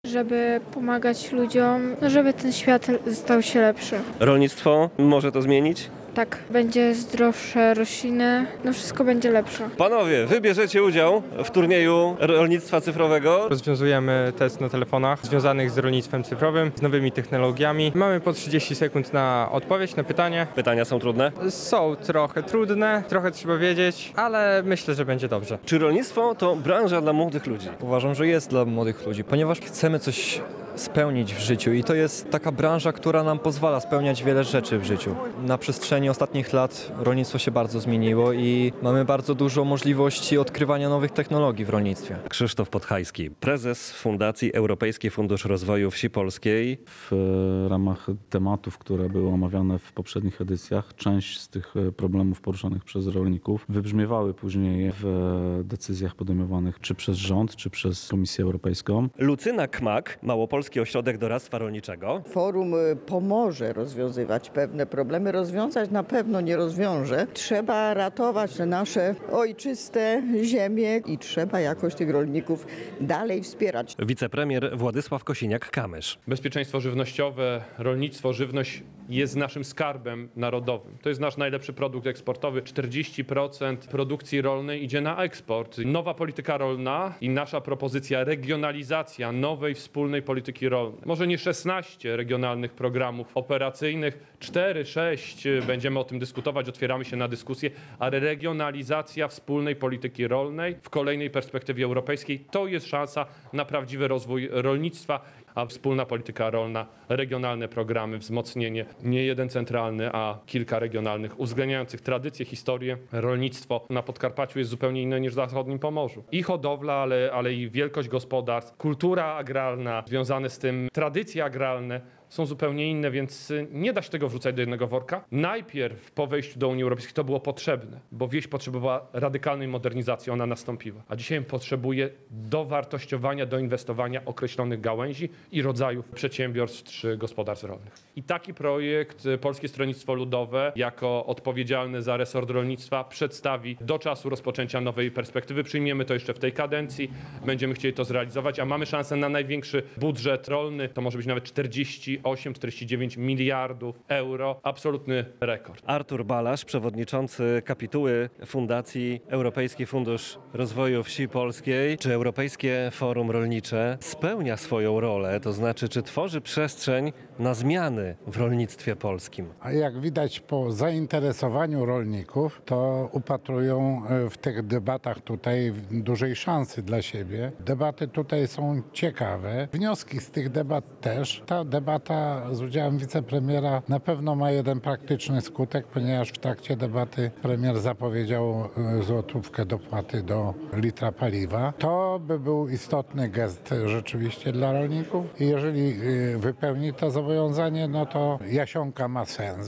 żeby pomagać ludziom, żeby ten świat stał się lepszy. Rolnictwo może to zmienić? Tak, będzie zdrowsze rośliny, wszystko będzie lepsze. Panowie, wy bierzecie udział w turnieju rolnictwa cyfrowego. Rozwiązujemy test na telefonach związanych z rolnictwem cyfrowym, z nowymi technologiami. Mamy po 30 sekund na odpowiedź na pytanie. Pytania są trudne. Są trochę trudne, trochę trzeba wiedzieć, ale myślę, że będzie dobrze. Czy rolnictwo to branża dla młodych ludzi? Uważam, że jest dla młodych ludzi, ponieważ chcemy coś spełnić w życiu i to jest taka branża, która nam pozwala spełniać wiele rzeczy w życiu. Na przestrzeni ostatnich lat rolnictwo się bardzo zmieniło i mamy bardzo dużo możliwości odkrywania nowych technologii w rolnictwie. Krzysztof Podhajski, prezes Fundacji Europejski Fundusz Rozwoju Wsi Polskiej. W ramach tematów, które były omawiane w poprzednich edycjach, część z tych problemów poruszanych przez rolników wybrzmiewały później w decyzjach podejmowanych czy przez rząd, czy przez Komisję Europejską. Lucyna Kmak, Małopolski Ośrodek Doradztwa Rolniczego. Forum pomoże rozwiązywać pewne problemy, rozwiązać na pewno nie rozwiąże. Trzeba ratować nasze ojczyste ziemie i trzeba jakoś tych rolników dalej wspierać. Wicepremier Władysław Kosiniak-Kamysz. Bezpieczeństwo żywnościowe, rolnictwo, żywność jest naszym skarbem narodowym. To jest nasz najlepszy produkt eksportowy. 40% produkcji rolnej idzie na eksport. Nowa polityka rolna i nasza propozycja regionalizacja nowej wspólnej polityki rolnej. Może nie 16 regionalnych programów operacyjnych, 4, 6, będziemy o tym dyskutować, otwieramy się na dyskusję, ale regionalizacja wspólnej polityki rolnej w kolejnej perspektywie europejskiej to jest szansa na prawdziwy rozwój rolnictwa, a wspólna polityka rolna, regionalne programy, wzmocnienie, nie jeden centralny, a kilka regionalnych, uwzględniających tradycję, historię. Rolnictwo na Podkarpaciu jest zupełnie inne niż w zachodnim Pomorzu. I hodowla, ale i wielkość gospodarstw, kultura agrarna, związane z tym tradycje agrarne są zupełnie inne, więc nie da się tego wrzucać do jednego worka. Najpierw po wejściu do Unii Europejskiej to było potrzebne, bo wieś potrzebowała radykalnej modernizacji, ona nastąpiła. A dzisiaj potrzebuje dowartościowania, doinwestowania określonych gałęzi i rodzajów przedsiębiorstw czy gospodarstw rolnych. I taki projekt Polskie Stronnictwo Ludowe jako odpowiedzialny za resort rolnictwa przedstawi do czasu rozpoczęcia nowej perspektywy. Przyjmiemy to jeszcze w tej kadencji, będziemy chcieli to zrealizować, a mamy szansę na największy budżet rolny, to może być nawet 48-49 miliardów euro. Absolutny rekord. Artur Balasz, przewodniczący kapituły Fundacji Europejski Fundusz Rozwoju Wsi Polskiej. Czy Europejskie Forum Rolnicze spełnia swoją rolę? To znaczy, czy tworzy przestrzeń na zmiany w rolnictwie polskim? A jak widać po zainteresowaniu rolników, to upatrują w tych debatach tutaj dużej szansy dla siebie. Debaty tutaj są ciekawe. Wnioski z tych debat też. Ta debata z udziałem wicepremiera na pewno ma jeden praktyczny skutek, ponieważ w trakcie debaty premier zapowiedział złotówkę dopłaty do litra paliwa. To by był istotny gest rzeczywiście dla rolników i jeżeli wypełni to zobowiązanie, no to jasionka ma sens.